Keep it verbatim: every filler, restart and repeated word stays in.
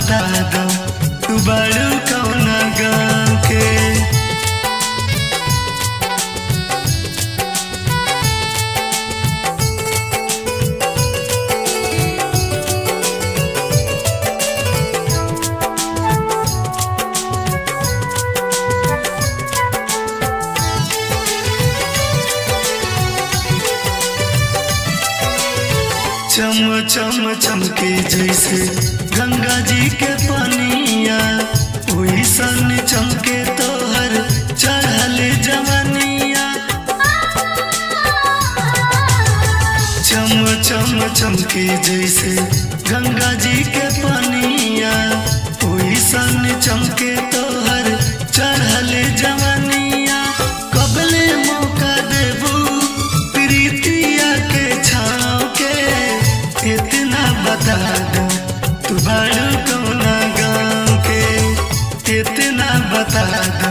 बता दो तू बड़ू कौना गाँव के। चम चम चमके जैसे गंगा जी के पानिया, वही सन चमके तोहर चढ़ल जवनिया। चम चम चमके जैसे गंगा जी के पानिया, वही सन चमके तोहर चढ़ल जवनिया। कबले मौका देबू प्रीतिया के छाँव के, इतना बता दो तू बड़ू कौना गाँव के। इतना बता दो